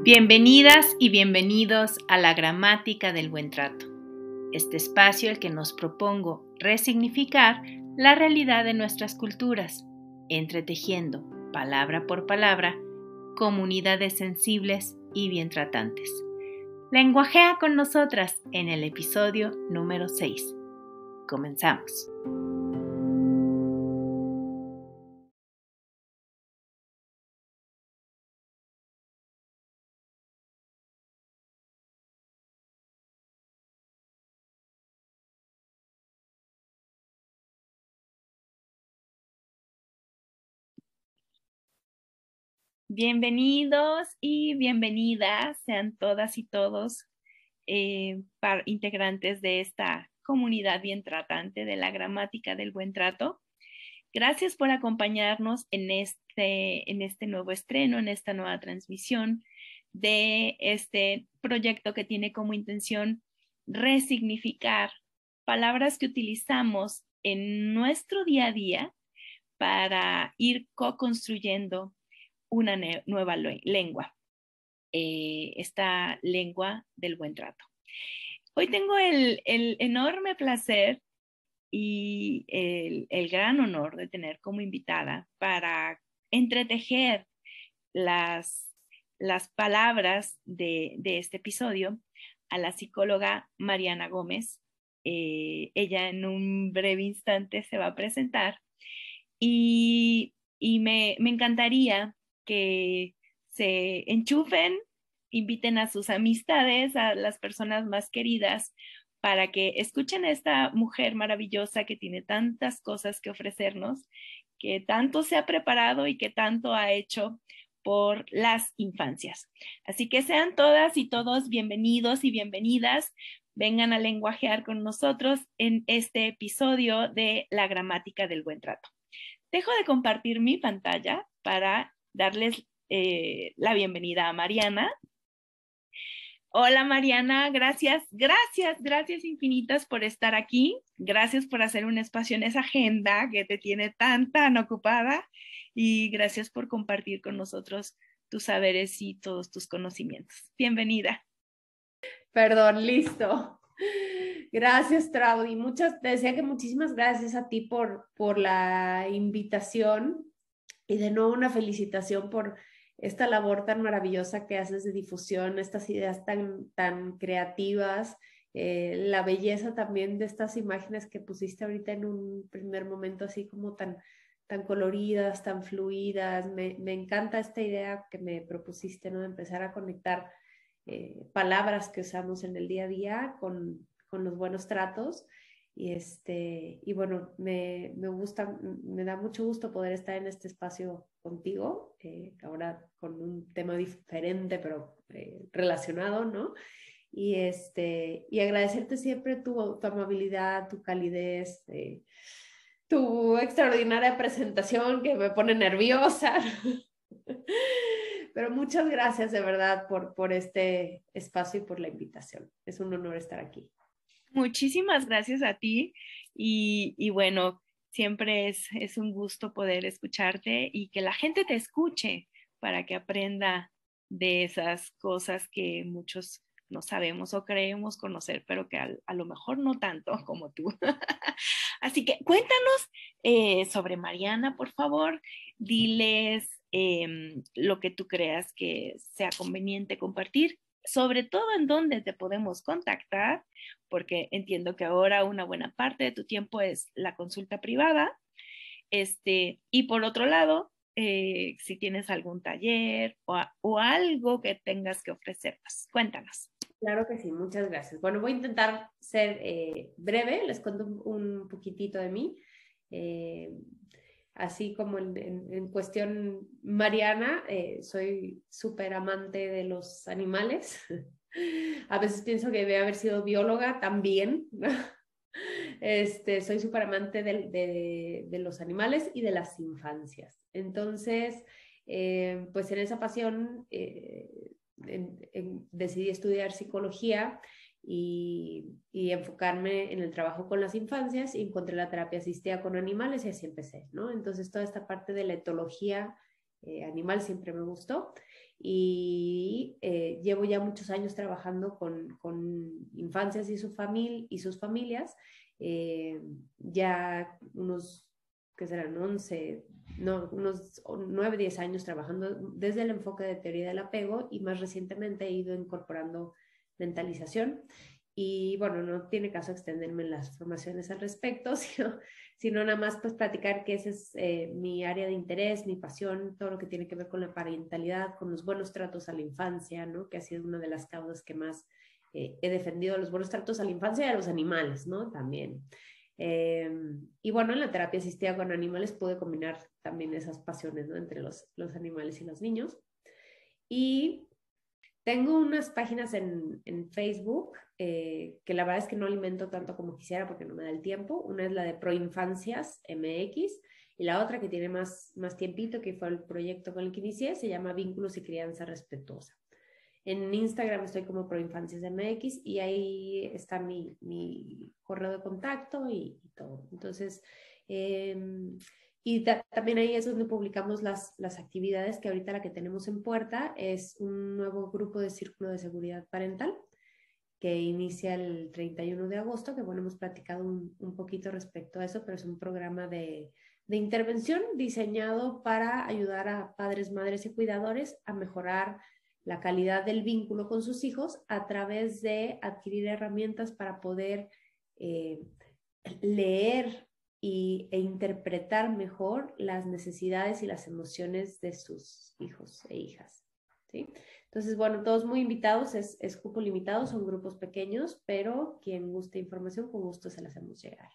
Bienvenidas y bienvenidos a la gramática del buen trato, este espacio el que nos propongo resignificar la realidad de nuestras culturas, entretejiendo, palabra por palabra, comunidades sensibles y bien tratantes. Lenguajea con nosotras en el episodio número 6. Comenzamos. Bienvenidos y bienvenidas sean todas y todos integrantes de esta comunidad bien tratante de la gramática del buen trato. Gracias por acompañarnos en este nuevo estreno, en esta nueva transmisión de este proyecto que tiene como intención resignificar palabras que utilizamos en nuestro día a día para ir co-construyendo una nueva lengua, esta lengua del buen trato. Hoy tengo el enorme placer y el gran honor de tener como invitada para entretejer las palabras de este episodio a la psicóloga Mariana Gómez. Ella en un breve instante se va a presentar y me encantaría que se enchufen, inviten a sus amistades, a las personas más queridas, para que escuchen a esta mujer maravillosa que tiene tantas cosas que ofrecernos, que tanto se ha preparado y que tanto ha hecho por las infancias. Así que sean todas y todos bienvenidos y bienvenidas. Vengan a lenguajear con nosotros en este episodio de La gramática del buen trato. Dejo de compartir mi pantalla para darles la bienvenida a Mariana. Hola Mariana, gracias infinitas por estar aquí. Gracias por hacer un espacio en esa agenda que te tiene tan ocupada y gracias por compartir con nosotros tus saberes y todos tus conocimientos. Bienvenida. Perdón, listo. Gracias, Traudy. Te decía que muchísimas gracias a ti por la invitación y de nuevo una felicitación por esta labor tan maravillosa que haces de difusión, estas ideas tan creativas, la belleza también de estas imágenes que pusiste ahorita en un primer momento así como tan coloridas, tan fluidas. Me encanta esta idea que me propusiste, ¿no? De empezar a conectar palabras que usamos en el día a día con los buenos tratos. Y bueno, me da mucho gusto poder estar en este espacio contigo, ahora con un tema diferente, pero relacionado, ¿no? Y agradecerte siempre tu amabilidad, tu calidez, tu extraordinaria presentación que me pone nerviosa. Pero muchas gracias de verdad por este espacio y por la invitación. Es un honor estar aquí. Muchísimas gracias a ti y bueno, siempre es un gusto poder escucharte y que la gente te escuche para que aprenda de esas cosas que muchos no sabemos o creemos conocer, pero que a lo mejor no tanto como tú. Así que cuéntanos sobre Mariana, por favor. Diles lo que tú creas que sea conveniente compartir, sobre todo en dónde te podemos contactar, porque entiendo que ahora una buena parte de tu tiempo es la consulta privada. Y por otro lado, si tienes algún taller o algo que tengas que ofrecernos, cuéntanos. Claro que sí, muchas gracias. Bueno, voy a intentar ser breve, les cuento un poquitito de mí. Así como en cuestión mariana, soy súper amante de los animales. A veces pienso que debe haber sido bióloga también. Soy súper amante de los animales y de las infancias. Entonces, pues en esa pasión decidí estudiar psicología y enfocarme en el trabajo con las infancias y encontré la terapia asistida con animales y así empecé, ¿no? Entonces toda esta parte de la etología animal siempre me gustó. Y llevo ya muchos años trabajando con infancias y sus familias, ya unos, que serán 11, no, unos 9, 10 años trabajando desde el enfoque de teoría del apego, y más recientemente he ido incorporando mentalización. Y bueno, no tiene caso extenderme en las formaciones al respecto, sino nada más pues platicar que ese es mi área de interés, mi pasión, todo lo que tiene que ver con la parentalidad, con los buenos tratos a la infancia, ¿no? Que ha sido una de las causas que más he defendido, los buenos tratos a la infancia y a los animales, ¿no? También. Y bueno, en la terapia asistida con animales pude combinar también esas pasiones, ¿no? Entre los animales y los niños. Y tengo unas páginas en Facebook que la verdad es que no alimento tanto como quisiera porque no me da el tiempo. Una es la de Proinfancias MX, y la otra que tiene más tiempito, que fue el proyecto con el que inicié, se llama Vínculos y Crianza Respetuosa. En Instagram estoy como Proinfancias MX, y ahí está mi correo de contacto y todo. Entonces, también ahí es donde publicamos las actividades, que ahorita la que tenemos en puerta es un nuevo grupo de círculo de seguridad parental que inicia el 31 de agosto, que bueno, hemos platicado un poquito respecto a eso, pero es un programa de intervención diseñado para ayudar a padres, madres y cuidadores a mejorar la calidad del vínculo con sus hijos a través de adquirir herramientas para poder leer e interpretar mejor las necesidades y las emociones de sus hijos e hijas, ¿sí? Entonces, bueno, todos muy invitados, es cupo limitado, son grupos pequeños, pero quien guste información, con gusto se las hacemos llegar.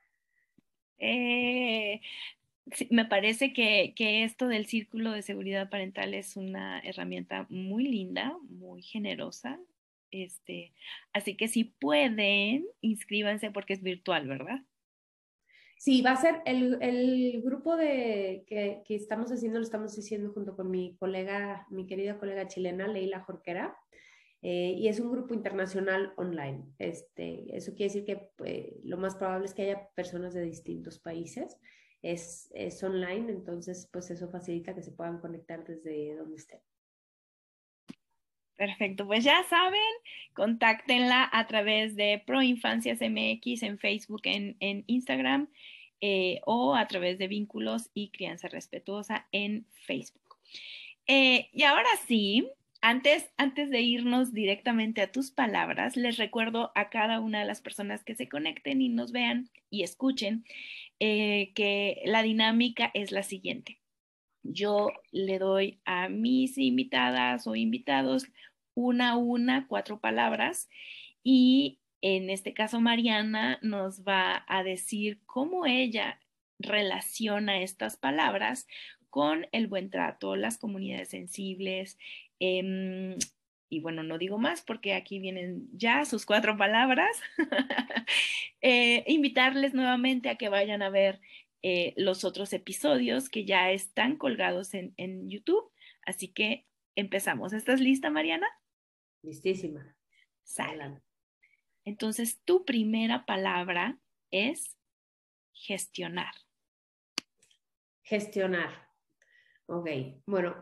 Sí, me parece que esto del círculo de seguridad parental es una herramienta muy linda, muy generosa. Así que si pueden, inscríbanse porque es virtual, ¿verdad? Sí, va a ser el grupo que estamos haciendo, lo estamos haciendo junto con mi querida colega chilena, Leila Jorquera, y es un grupo internacional online. Eso quiere decir que lo más probable es que haya personas de distintos países. Es online, entonces pues eso facilita que se puedan conectar desde donde estén. Perfecto, pues ya saben, contáctenla a través de Proinfancias MX en Facebook, en Instagram, o a través de Vínculos y Crianza Respetuosa en Facebook. Y ahora sí, antes de irnos directamente a tus palabras, les recuerdo a cada una de las personas que se conecten y nos vean y escuchen que la dinámica es la siguiente. Yo le doy a mis invitadas o invitados 4 palabras, y en este caso Mariana nos va a decir cómo ella relaciona estas palabras con el buen trato, las comunidades sensibles, y bueno, no digo más porque aquí vienen ya sus 4 palabras. Invitarles nuevamente a que vayan a ver los otros episodios que ya están colgados en YouTube. Así que empezamos. ¿Estás lista, Mariana? Listísima. Sale. Adelante. Entonces, tu primera palabra es gestionar. Gestionar. Ok, bueno,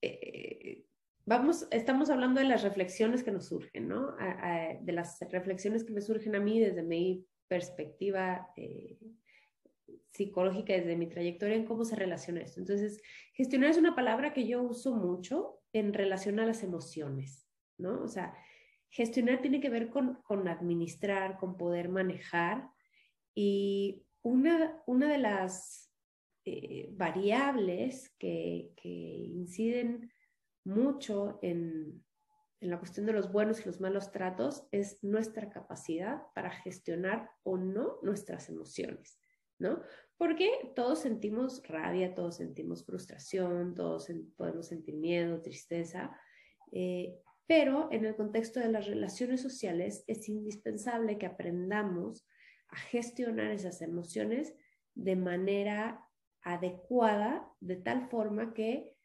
estamos hablando de las reflexiones que nos surgen, ¿no? De las reflexiones que me surgen a mí desde mi perspectiva psicológica, desde mi trayectoria en cómo se relaciona esto. Entonces, gestionar es una palabra que yo uso mucho en relación a las emociones, ¿no? O sea, gestionar tiene que ver con administrar, con poder manejar, y una de las variables que inciden mucho en la cuestión de los buenos y los malos tratos es nuestra capacidad para gestionar o no nuestras emociones, ¿no? Porque todos sentimos rabia, todos sentimos frustración, todos podemos sentir miedo, tristeza, pero en el contexto de las relaciones sociales es indispensable que aprendamos a gestionar esas emociones de manera adecuada, de tal forma que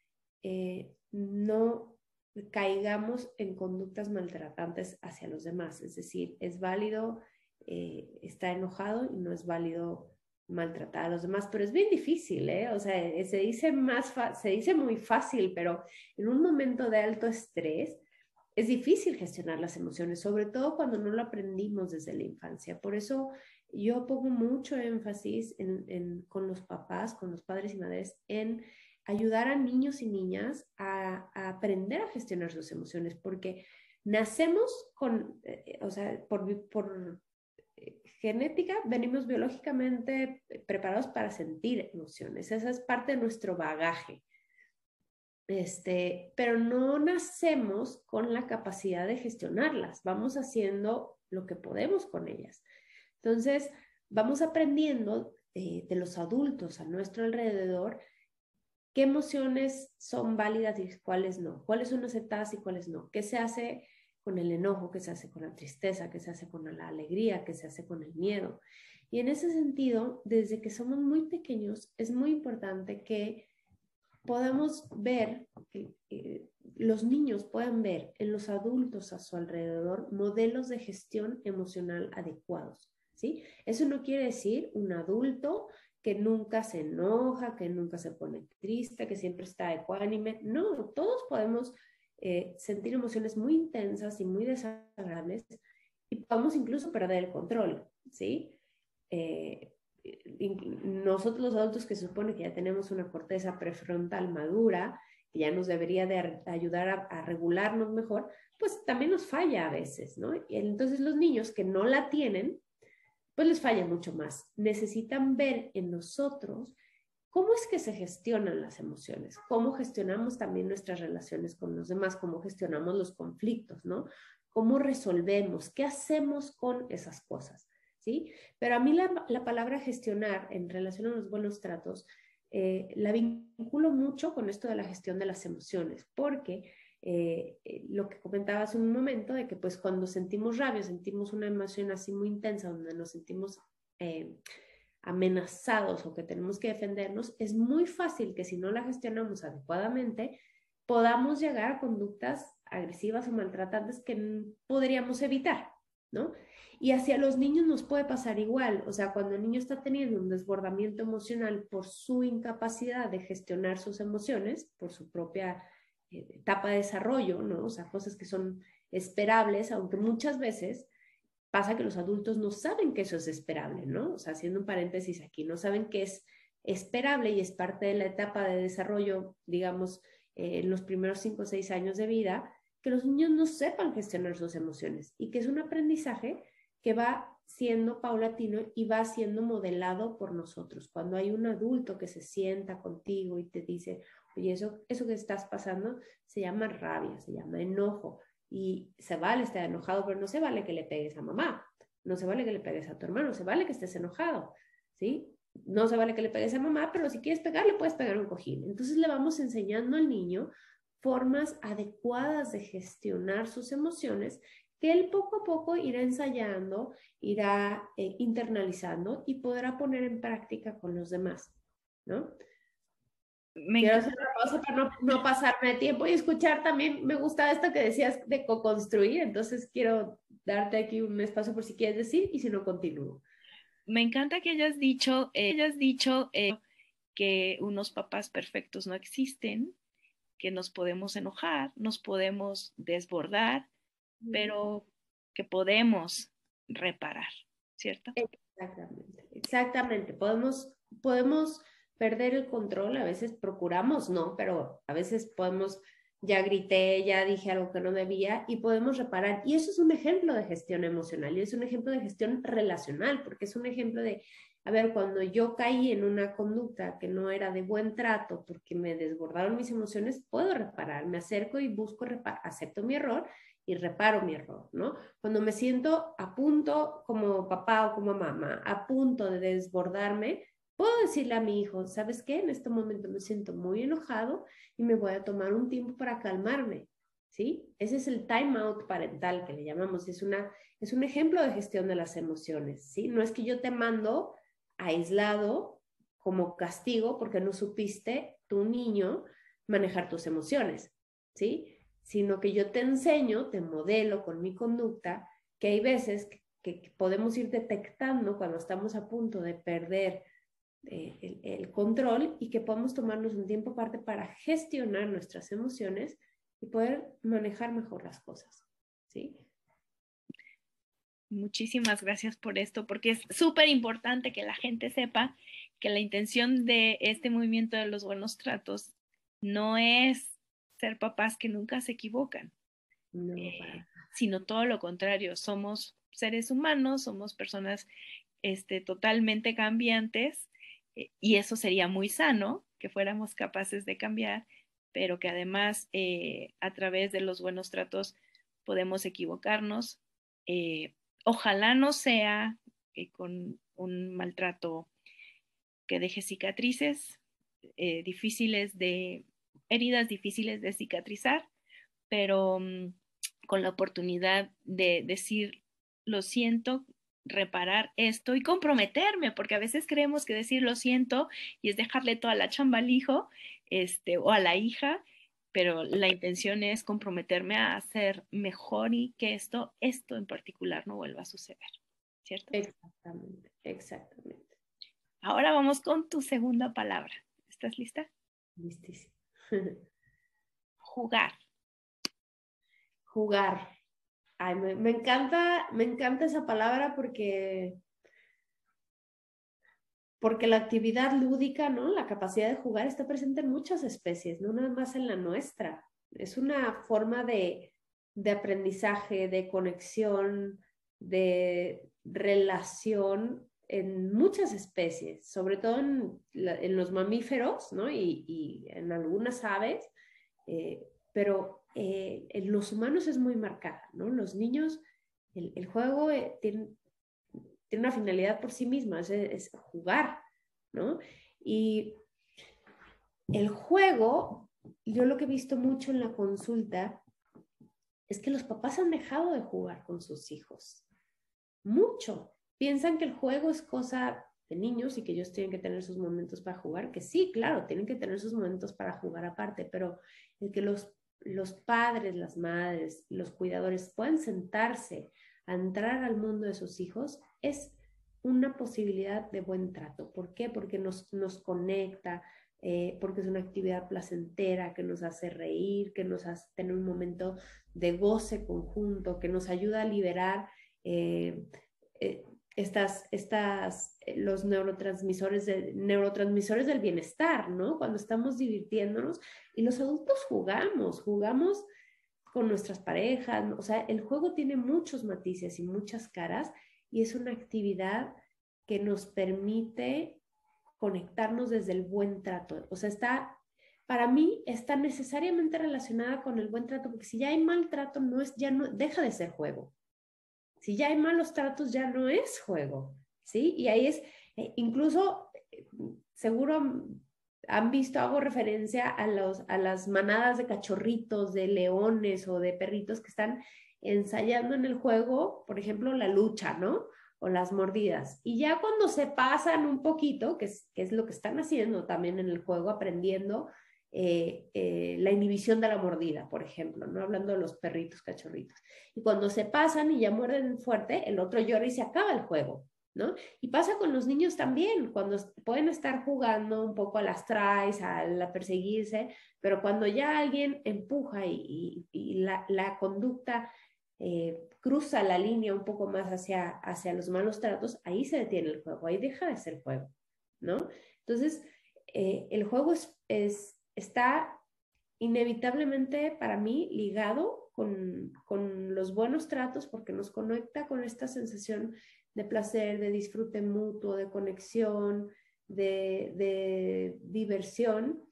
no caigamos en conductas maltratantes hacia los demás. Es decir, es válido estar enojado y no es válido maltratar a los demás, pero es bien difícil, ¿eh? O sea, se dice muy fácil, pero en un momento de alto estrés es difícil gestionar las emociones, sobre todo cuando no lo aprendimos desde la infancia. Por eso yo pongo mucho énfasis con los papás, con los padres y madres, en ayudar a niños y niñas a aprender a gestionar sus emociones, porque nacemos con, o sea, por genética, venimos biológicamente preparados para sentir emociones. Esa es parte de nuestro bagaje. Pero no nacemos con la capacidad de gestionarlas. Vamos haciendo lo que podemos con ellas. Entonces, vamos aprendiendo de los adultos a nuestro alrededor qué emociones son válidas y cuáles no, cuáles son aceptadas y cuáles no, qué se hace con el enojo, qué se hace con la tristeza, qué se hace con la alegría, qué se hace con el miedo. Y en ese sentido, desde que somos muy pequeños, es muy importante que podamos ver, los niños puedan ver en los adultos a su alrededor modelos de gestión emocional adecuados, ¿sí? Eso no quiere decir un adulto que nunca se enoja, que nunca se pone triste, que siempre está ecuánime. No, todos podemos sentir emociones muy intensas y muy desagradables y podemos incluso perder el control, ¿sí? Nosotros los adultos que se supone que ya tenemos una corteza prefrontal madura, que ya nos debería de ayudar a regularnos mejor, pues también nos falla a veces, ¿no? Y entonces los niños que no la tienen, pues les falla mucho más. Necesitan ver en nosotros cómo es que se gestionan las emociones, cómo gestionamos también nuestras relaciones con los demás, cómo gestionamos los conflictos, ¿no? Cómo resolvemos, qué hacemos con esas cosas, ¿sí? Pero a mí la palabra gestionar en relación a los buenos tratos la vinculo mucho con esto de la gestión de las emociones, porque lo que comentaba hace un momento, de que pues cuando sentimos rabia, sentimos una emoción así muy intensa, donde nos sentimos amenazados o que tenemos que defendernos, es muy fácil que si no la gestionamos adecuadamente, podamos llegar a conductas agresivas o maltratantes que podríamos evitar, ¿no? Y hacia los niños nos puede pasar igual, o sea, cuando el niño está teniendo un desbordamiento emocional por su incapacidad de gestionar sus emociones, por su propia etapa de desarrollo, ¿no? O sea, cosas que son esperables, aunque muchas veces pasa que los adultos no saben que eso es esperable, ¿no? O sea, haciendo un paréntesis aquí, no saben que es esperable y es parte de la etapa de desarrollo, digamos, en los primeros 5 o 6 años de vida, que los niños no sepan gestionar sus emociones y que es un aprendizaje que va siendo paulatino y va siendo modelado por nosotros. Cuando hay un adulto que se sienta contigo y te dice, oye, eso que estás pasando se llama rabia, se llama enojo, y se vale estar enojado, pero no se vale que le pegues a mamá, no se vale que le pegues a tu hermano, se vale que estés enojado, ¿sí? No se vale que le pegues a mamá, pero si quieres pegar, le puedes pegar un cojín. Entonces le vamos enseñando al niño formas adecuadas de gestionar sus emociones que él poco a poco irá ensayando, irá internalizando y podrá poner en práctica con los demás, ¿no? Quiero hacer una pausa para no pasarme de tiempo y escuchar también. Me gusta esto que decías de co-construir, entonces quiero darte aquí un espacio por si quieres decir y si no, continúo. Me encanta que hayas dicho que unos papás perfectos no existen, que nos podemos enojar, nos podemos desbordar, pero que podemos reparar, ¿cierto? Exactamente, exactamente. Podemos perder el control, a veces procuramos, no, pero a veces podemos, ya grité, ya dije algo que no debía y podemos reparar. Y eso es un ejemplo de gestión emocional y es un ejemplo de gestión relacional, porque es un ejemplo de, a ver, cuando yo caí en una conducta que no era de buen trato porque me desbordaron mis emociones, puedo reparar, me acerco y busco reparar, acepto mi error y reparo mi error, ¿no? Cuando me siento a punto, como papá o como mamá, a punto de desbordarme, puedo decirle a mi hijo, ¿sabes qué? En este momento me siento muy enojado y me voy a tomar un tiempo para calmarme, ¿sí? Ese es el time out parental que le llamamos, es un ejemplo de gestión de las emociones, ¿sí? No es que yo te mando aislado como castigo porque no supiste, tu niño, manejar tus emociones, ¿sí? Sino que yo te enseño, te modelo con mi conducta, que hay veces que podemos ir detectando cuando estamos a punto de perder el control y que podamos tomarnos un tiempo aparte para gestionar nuestras emociones y poder manejar mejor las cosas, ¿sí? Muchísimas gracias por esto, porque es súper importante que la gente sepa que la intención de este movimiento de los buenos tratos no es ser papás que nunca se equivocan, No, para. sino todo lo contrario, somos seres humanos, somos personas totalmente cambiantes, y eso sería muy sano, que fuéramos capaces de cambiar, pero que además a través de los buenos tratos podemos equivocarnos. Ojalá no sea con un maltrato que deje cicatrices difíciles de, heridas difíciles de cicatrizar, pero con la oportunidad de decir, lo siento, reparar esto y comprometerme, porque a veces creemos que decir lo siento y es dejarle toda la chamba al hijo, o a la hija, pero la intención es comprometerme a hacer mejor y que esto en particular no vuelva a suceder, ¿cierto? Exactamente, exactamente. Ahora vamos con tu segunda palabra. ¿Estás lista? Listísimo. Jugar. Jugar. Ay, me encanta esa palabra porque la actividad lúdica, ¿no? La capacidad de jugar está presente en muchas especies, no nada más en la nuestra. Es una forma de aprendizaje, de conexión, de relación en muchas especies, sobre todo en los mamíferos, ¿no? Y en algunas aves, pero en los humanos es muy marcada, ¿no? Los niños, el juego tiene una finalidad por sí misma, es jugar, ¿no? Y el juego, yo lo que he visto mucho en la consulta es que los papás han dejado de jugar con sus hijos. Mucho. Piensan que el juego es cosa de niños y que ellos tienen que tener sus momentos para jugar, que sí, claro, tienen que tener sus momentos para jugar aparte, pero el que los padres, las madres, los cuidadores puedan sentarse a entrar al mundo de sus hijos es una posibilidad de buen trato. ¿Por qué? Porque nos conecta, porque es una actividad placentera que nos hace reír, que nos hace tener un momento de goce conjunto, que nos ayuda a liberar eh, eh, los neurotransmisores del bienestar, ¿no? Cuando estamos divirtiéndonos y los adultos jugamos con nuestras parejas, o sea, el juego tiene muchos matices y muchas caras y es una actividad que nos permite conectarnos desde el buen trato, o sea, para mí está necesariamente relacionada con el buen trato, porque si ya hay maltrato, ya no deja de ser juego. Si ya hay malos tratos, ya no es juego, ¿sí? Y ahí es, incluso, seguro han visto, hago referencia a las manadas de cachorritos, de leones o de perritos que están ensayando en el juego, por ejemplo, la lucha, ¿no? O las mordidas. Y ya cuando se pasan un poquito, que es lo que están haciendo también en el juego, aprendiendo la inhibición de la mordida, por ejemplo, ¿no? Hablando de los perritos cachorritos. Y cuando se pasan y ya muerden fuerte, el otro llora y se acaba el juego, ¿no? Y pasa con los niños también, cuando pueden estar jugando un poco a las traes, a perseguirse, pero cuando ya alguien empuja y la conducta cruza la línea un poco más hacia los malos tratos, ahí se detiene el juego, ahí deja de ser juego, ¿no? Entonces, el juego está inevitablemente para mí ligado con los buenos tratos porque nos conecta con esta sensación de placer, de disfrute mutuo, de conexión, de diversión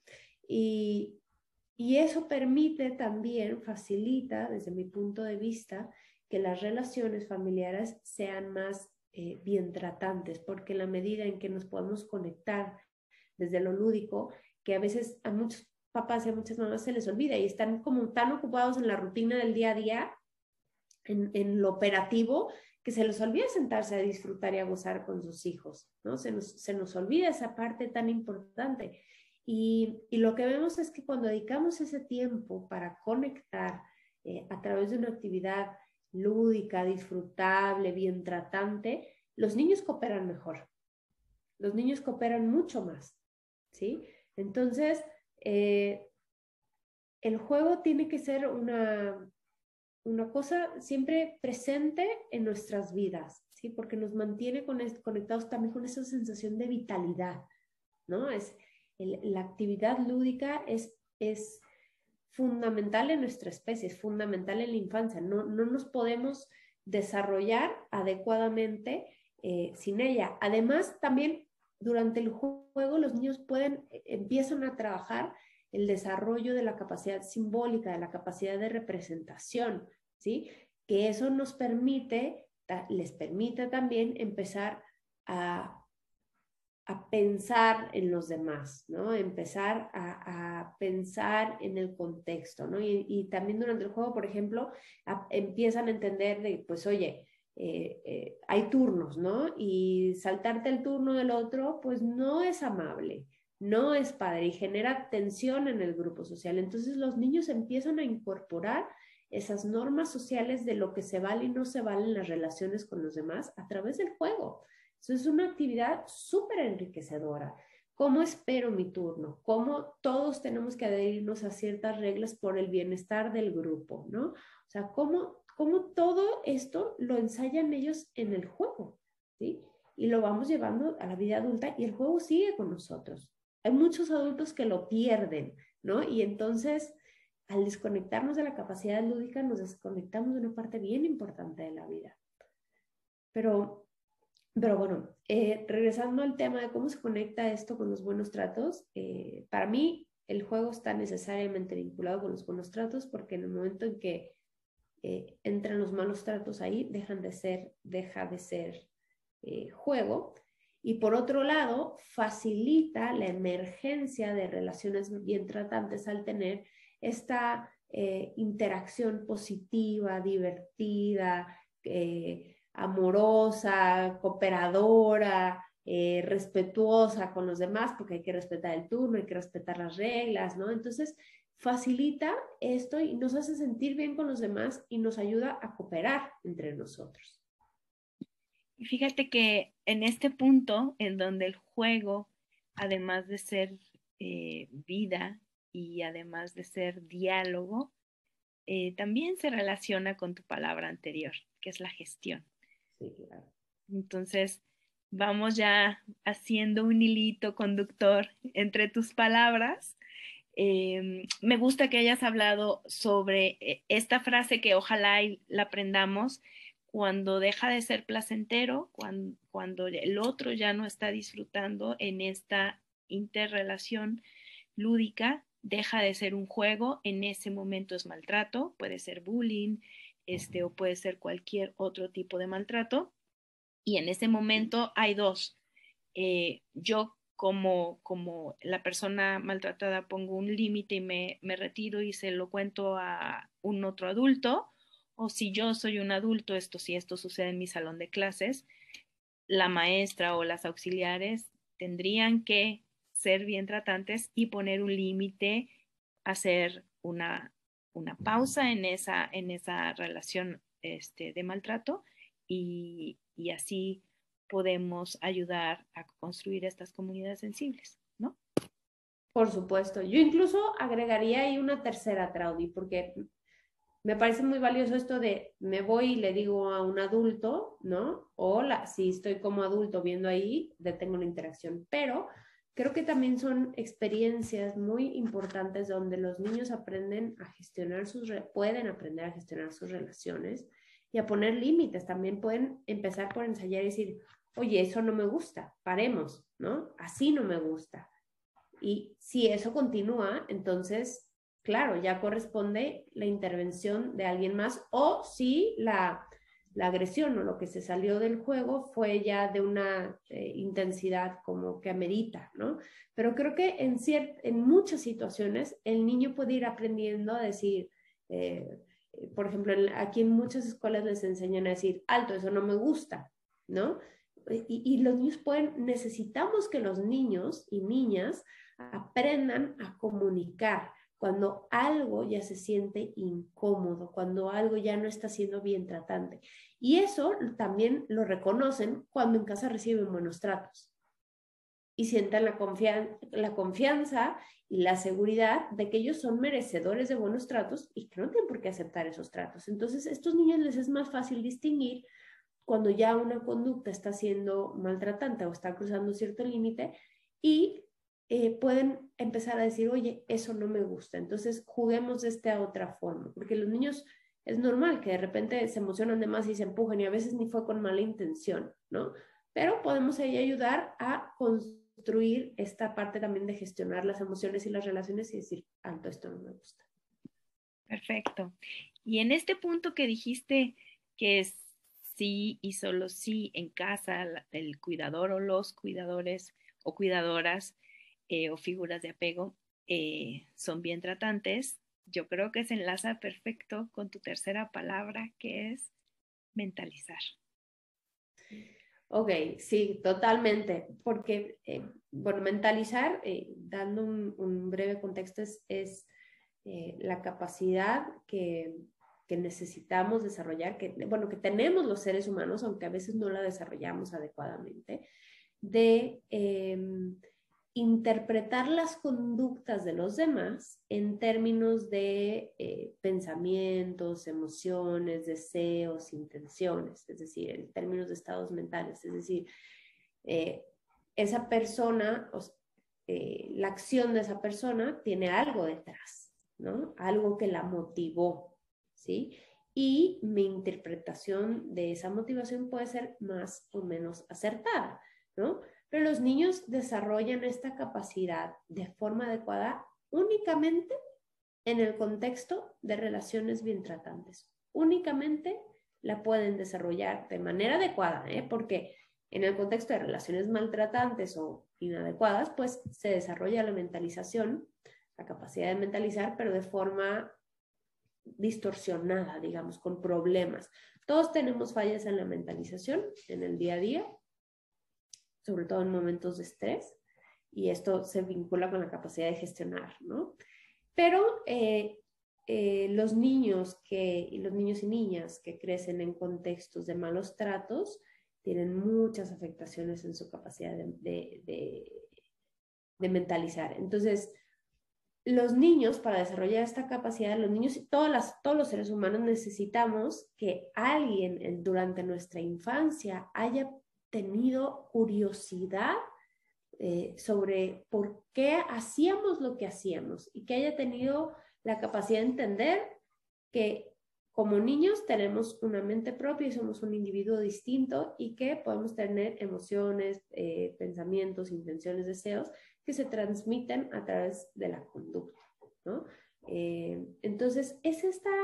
y eso permite también, facilita desde mi punto de vista, que las relaciones familiares sean más bien tratantes, porque en la medida en que nos podemos conectar desde lo lúdico, que a veces a muchos papás y a muchas mamás se les olvida y están como tan ocupados en la rutina del día a día, en lo operativo, que se les olvida sentarse a disfrutar y a gozar con sus hijos, ¿no? Se nos olvida esa parte tan importante. Y lo que vemos es que cuando dedicamos ese tiempo para conectar a través de una actividad lúdica, disfrutable, bien tratante, los niños cooperan mejor. Los niños cooperan mucho más, ¿sí? Entonces, el juego tiene que ser una cosa siempre presente en nuestras vidas, ¿sí? Porque nos mantiene conectados también con esa sensación de vitalidad, ¿no? La actividad lúdica es fundamental en nuestra especie, es fundamental en la infancia. No nos podemos desarrollar adecuadamente sin ella. Además, también durante el juego los niños empiezan a trabajar el desarrollo de la capacidad simbólica, de la capacidad de representación, ¿sí? Que eso les permite también empezar a pensar en los demás, ¿no? Empezar a pensar en el contexto, ¿no? Y también durante el juego, por ejemplo, empiezan a entender de, pues, oye, hay turnos, ¿no? Y saltarte el turno del otro, pues no es amable, no es padre y genera tensión en el grupo social. Entonces los niños empiezan a incorporar esas normas sociales de lo que se vale y no se vale en las relaciones con los demás a través del juego. Eso es una actividad súper enriquecedora. ¿Cómo espero mi turno? ¿Cómo todos tenemos que adherirnos a ciertas reglas por el bienestar del grupo, ¿no? O sea, ¿cómo todo esto lo ensayan ellos en el juego, ¿sí? Y lo vamos llevando a la vida adulta y el juego sigue con nosotros. Hay muchos adultos que lo pierden, ¿no? Y entonces, al desconectarnos de la capacidad lúdica, nos desconectamos de una parte bien importante de la vida. Pero bueno, regresando al tema de cómo se conecta esto con los buenos tratos, para mí el juego está necesariamente vinculado con los buenos tratos porque en el momento en que entran los malos tratos ahí, deja de ser juego. Y por otro lado, facilita la emergencia de relaciones bien tratantes al tener esta interacción positiva, divertida, amorosa, cooperadora, respetuosa con los demás, porque hay que respetar el turno, hay que respetar las reglas, ¿no? Entonces, facilita esto y nos hace sentir bien con los demás y nos ayuda a cooperar entre nosotros. Fíjate que en este punto, en donde el juego, además de ser vida y además de ser diálogo, también se relaciona con tu palabra anterior, que es la gestión. Sí, claro. Entonces, vamos ya haciendo un hilito conductor entre tus palabras. Me gusta que hayas hablado sobre esta frase que ojalá la aprendamos cuando deja de ser placentero, cuando el otro ya no está disfrutando en esta interrelación lúdica, deja de ser un juego, en ese momento es maltrato, puede ser bullying, o puede ser cualquier otro tipo de maltrato. Y en ese momento hay dos. Yo como la persona maltratada pongo un límite y me retiro y se lo cuento a un otro adulto, o si yo soy un adulto, si esto sucede en mi salón de clases, la maestra o las auxiliares tendrían que ser bien tratantes y poner un límite, hacer una pausa en esa relación de maltrato y así podemos ayudar a construir estas comunidades sensibles, ¿no? Por supuesto. Yo incluso agregaría ahí una tercera, Traudy, porque me parece muy valioso esto de me voy y le digo a un adulto, ¿no? Hola, si estoy como adulto viendo ahí, detengo la interacción. Pero creo que también son experiencias muy importantes donde los niños aprenden a gestionar pueden aprender a gestionar sus relaciones y a poner límites. También pueden empezar por ensayar y decir, oye, eso no me gusta, paremos, ¿no? Así no me gusta. Y si eso continúa, entonces, claro, ya corresponde la intervención de alguien más o si la agresión o lo que se salió del juego fue ya de una intensidad como que amerita, ¿no? Pero creo que en muchas situaciones el niño puede ir aprendiendo a decir, por ejemplo, aquí en muchas escuelas les enseñan a decir, alto, eso no me gusta, ¿no? Y los niños necesitamos que los niños y niñas aprendan a comunicar cuando algo ya se siente incómodo, cuando algo ya no está siendo bien tratante. Y eso también lo reconocen cuando en casa reciben buenos tratos. y sientan la confianza y la seguridad de que ellos son merecedores de buenos tratos y que no tienen por qué aceptar esos tratos. Entonces, a estos niños les es más fácil distinguir cuando ya una conducta está siendo maltratante o está cruzando cierto límite y pueden empezar a decir, oye, eso no me gusta. Entonces, juguemos de esta otra forma, porque los niños es normal que de repente se emocionan de más y se empujan y a veces ni fue con mala intención, ¿no? Pero podemos ahí ayudar a construir esta parte también de gestionar las emociones y las relaciones y decir, alto, esto no me gusta. Perfecto. Y en este punto que dijiste que es sí y solo sí en casa, el cuidador o los cuidadores o cuidadoras o figuras de apego son bien tratantes, yo creo que se enlaza perfecto con tu tercera palabra, que es mentalizar. Ok, sí, totalmente, porque, bueno, mentalizar, dando un breve contexto, es la capacidad que necesitamos desarrollar, bueno, que tenemos los seres humanos, aunque a veces no la desarrollamos adecuadamente, de interpretar las conductas de los demás en términos de pensamientos, emociones, deseos, intenciones, es decir, en términos de estados mentales, es decir, esa persona, la acción de esa persona tiene algo detrás, ¿no? Algo que la motivó, ¿sí? Y mi interpretación de esa motivación puede ser más o menos acertada, ¿no? Pero los niños desarrollan esta capacidad de forma adecuada únicamente en el contexto de relaciones bien tratantes. Únicamente la pueden desarrollar de manera adecuada, porque en el contexto de relaciones maltratantes o inadecuadas, pues se desarrolla la mentalización, la capacidad de mentalizar, pero de forma distorsionada, digamos, con problemas. Todos tenemos fallas en la mentalización en el día a día, sobre todo en momentos de estrés, y esto se vincula con la capacidad de gestionar, ¿no? Pero los niños y niñas que crecen en contextos de malos tratos tienen muchas afectaciones en su capacidad de mentalizar. Entonces, los niños, para desarrollar esta capacidad, los niños y todos los seres humanos necesitamos que alguien durante nuestra infancia haya tenido curiosidad sobre por qué hacíamos lo que hacíamos y que haya tenido la capacidad de entender que como niños tenemos una mente propia y somos un individuo distinto y que podemos tener emociones, pensamientos, intenciones, deseos que se transmiten a través de la conducta, ¿no? Entonces, es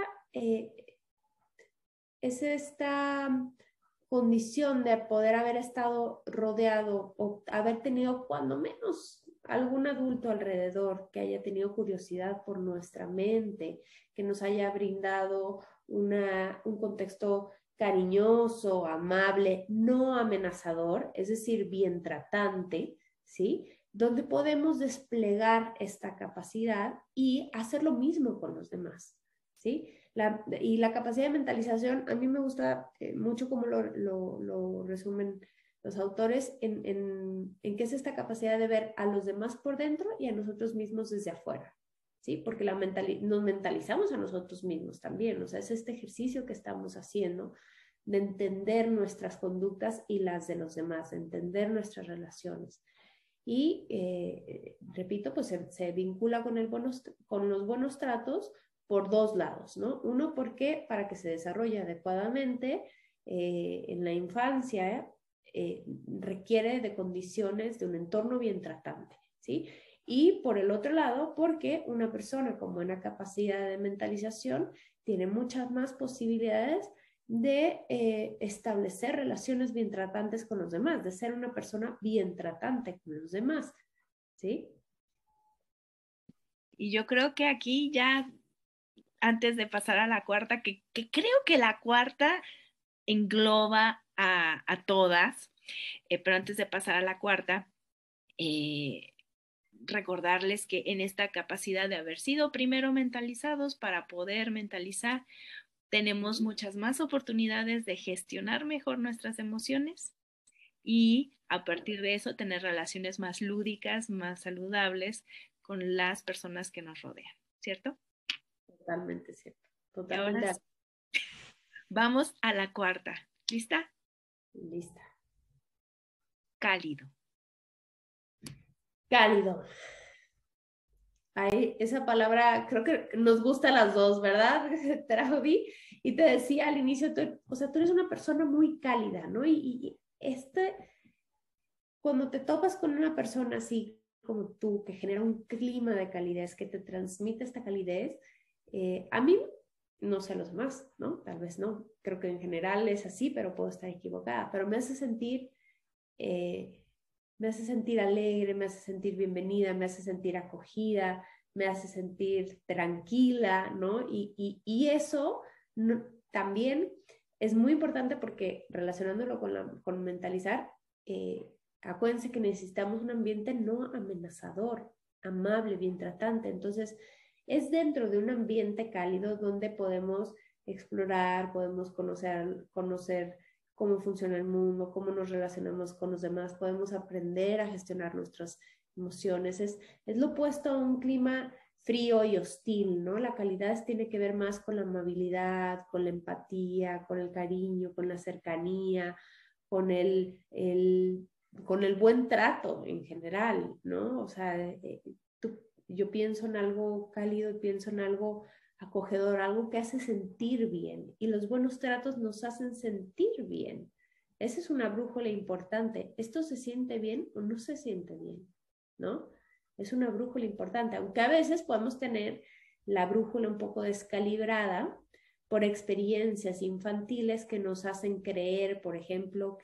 esta condición de poder haber estado rodeado o haber tenido cuando menos algún adulto alrededor que haya tenido curiosidad por nuestra mente, que nos haya brindado un contexto cariñoso, amable, no amenazador, es decir, bien tratante, ¿sí? Donde podemos desplegar esta capacidad y hacer lo mismo con los demás, ¿sí? Y la capacidad de mentalización, a mí me gusta mucho cómo lo resumen los autores en qué es esta capacidad de ver a los demás por dentro y a nosotros mismos desde afuera, ¿sí? Porque nos mentalizamos a nosotros mismos también, o sea, es este ejercicio que estamos haciendo de entender nuestras conductas y las de los demás, de entender nuestras relaciones. Y, repito, pues se vincula con los buenos tratos por dos lados, ¿no? Uno, porque para que se desarrolle adecuadamente en la infancia requiere de condiciones de un entorno bien tratante, ¿sí? Y por el otro lado, porque una persona con buena capacidad de mentalización tiene muchas más posibilidades de establecer relaciones bien tratantes con los demás, de ser una persona bien tratante con los demás, ¿sí? Y yo creo que aquí ya, antes de pasar a la cuarta, que creo que la cuarta engloba a todas, pero antes de pasar a la cuarta, recordarles que en esta capacidad de haber sido primero mentalizados para poder mentalizar, tenemos muchas más oportunidades de gestionar mejor nuestras emociones y a partir de eso tener relaciones más lúdicas, más saludables con las personas que nos rodean, ¿cierto? Totalmente cierto. Y ahora Totalmente vamos a la cuarta. ¿Lista? lista. Cálido. Cálido. Ahí, esa palabra creo que nos gusta a las dos, ¿verdad, Traudy? Y te decía al inicio, o sea, tú eres una persona muy cálida, ¿no? Y cuando te topas con una persona así como tú, que genera un clima de calidez, que te transmite esta calidez, a mí, no sé los demás, ¿no? Tal vez no. Creo que en general es así, pero puedo estar equivocada. Pero eh, me hace sentir alegre, me hace sentir bienvenida, me hace sentir acogida, me hace sentir tranquila, ¿no? Y eso no, también es muy importante porque relacionándolo con mentalizar, acuérdense que necesitamos un ambiente no amenazador, amable, bien tratante. Entonces, es dentro de un ambiente cálido donde podemos explorar, podemos conocer cómo funciona el mundo, cómo nos relacionamos con los demás, podemos aprender a gestionar nuestras emociones. Es lo opuesto a un clima frío y hostil, ¿no? La calidad tiene que ver más con la amabilidad, con la empatía, con el cariño, con la cercanía, con con el buen trato en general, ¿no? O sea, yo pienso en algo cálido y pienso en algo acogedor, algo que hace sentir bien. Y los buenos tratos nos hacen sentir bien. Esa es una brújula importante. ¿Esto se siente bien o no se siente bien? ¿No? Es una brújula importante, aunque a veces podemos tener la brújula un poco descalibrada por experiencias infantiles que nos hacen creer, por ejemplo,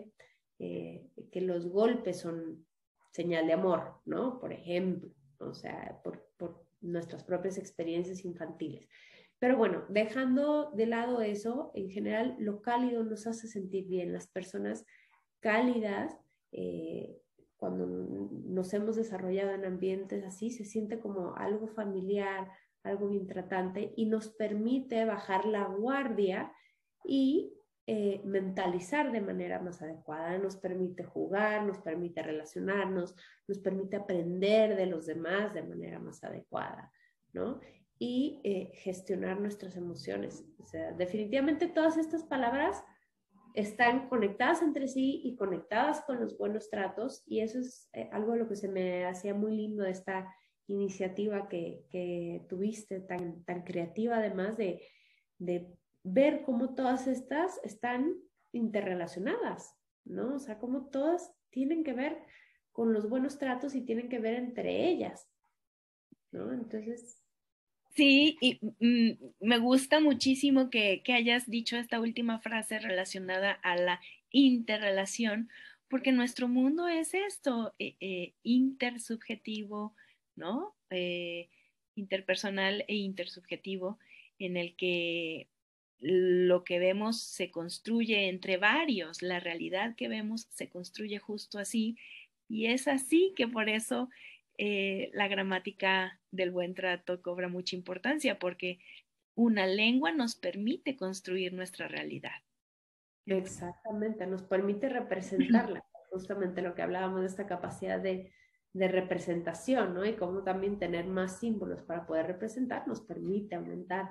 que los golpes son señal de amor, ¿no? Por ejemplo, o sea, por nuestras propias experiencias infantiles. Pero bueno, dejando de lado eso, en general lo cálido nos hace sentir bien. Las personas cálidas, cuando nos hemos desarrollado en ambientes así, se siente como algo familiar, algo bien tratante y nos permite bajar la guardia y mentalizar de manera más adecuada, nos permite jugar, nos permite relacionarnos, nos permite aprender de los demás de manera más adecuada, ¿no? Y gestionar nuestras emociones. O sea, definitivamente todas estas palabras están conectadas entre sí y conectadas con los buenos tratos y eso es algo de lo que se me hacía muy lindo de esta iniciativa que tuviste, tan creativa además de ver cómo todas estas están interrelacionadas, ¿no? O sea, cómo todas tienen que ver con los buenos tratos y tienen que ver entre ellas, ¿no? Entonces... Sí, y me gusta muchísimo que hayas dicho esta última frase relacionada a la interrelación, porque nuestro mundo es esto, intersubjetivo, ¿no? Interpersonal e intersubjetivo, en el que lo que vemos se construye entre varios, la realidad que vemos se construye justo así, y es así que por eso la gramática del buen trato cobra mucha importancia porque una lengua nos permite construir nuestra realidad. Exactamente, nos permite representarla, justamente lo que hablábamos de esta capacidad de representación, ¿no? Y cómo también tener más símbolos para poder representar nos permite aumentar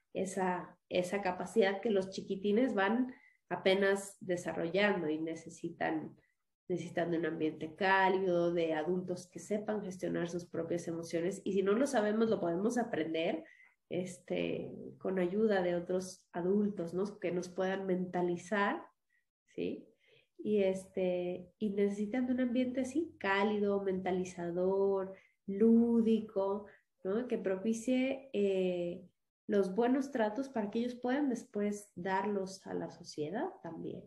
esa capacidad que los chiquitines van apenas desarrollando y necesitan de un ambiente cálido, de adultos que sepan gestionar sus propias emociones y si no lo sabemos lo podemos aprender con ayuda de otros adultos, ¿no? Que nos puedan mentalizar, ¿sí? Y necesitan de un ambiente así, cálido, mentalizador, lúdico, ¿no? Que propicie los buenos tratos para que ellos puedan después darlos a la sociedad también.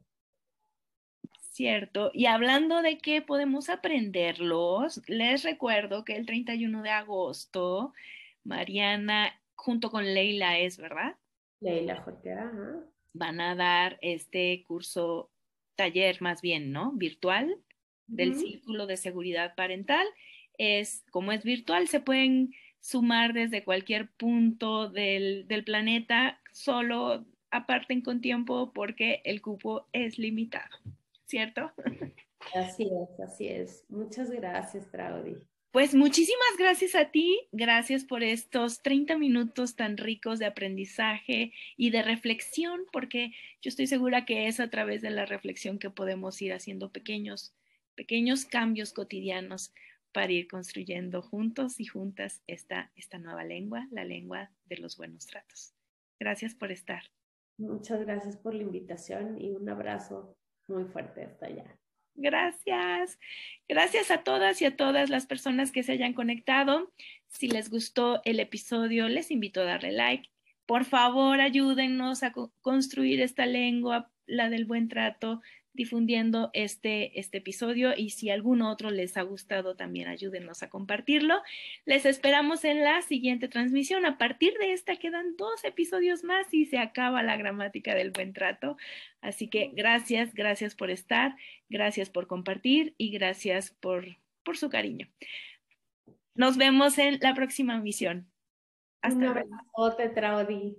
Cierto. Y hablando de qué podemos aprenderlos, les recuerdo que el 31 de agosto, Mariana, junto con Leila, es verdad, Leila Jorquera, ajá. van a dar este curso, taller más bien, ¿no? Virtual del Ujú. Círculo de Seguridad Parental. Como es virtual, se pueden sumar desde cualquier punto del planeta, solo aparten con tiempo porque el cupo es limitado, ¿cierto? Así es, así es. Muchas gracias, Traudy. Pues muchísimas gracias a ti, gracias por estos 30 minutos tan ricos de aprendizaje y de reflexión, porque yo estoy segura que es a través de la reflexión que podemos ir haciendo pequeños cambios cotidianos para ir construyendo juntos y juntas esta nueva lengua, la lengua de los buenos tratos. Gracias por estar. Muchas gracias por la invitación y un abrazo muy fuerte hasta allá. Gracias. Gracias a todas y a todas las personas que se hayan conectado. Si les gustó el episodio, les invito a darle like. Por favor, ayúdennos a construir esta lengua, la del buen trato, difundiendo este episodio, y si algún otro les ha gustado, también ayúdennos a compartirlo. Les esperamos en la siguiente transmisión. A partir de esta quedan 2 episodios más y se acaba la gramática del buen trato. Así que gracias por estar, gracias por compartir y gracias por su cariño. Nos vemos en la próxima misión. Hasta luego. Un abrazote, Traudy.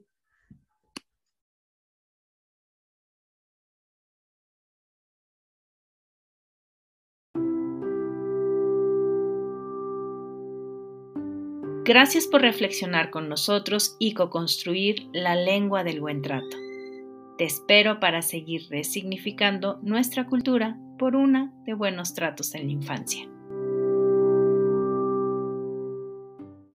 Gracias por reflexionar con nosotros y co-construir la lengua del buen trato. Te espero para seguir resignificando nuestra cultura por una de buenos tratos en la infancia.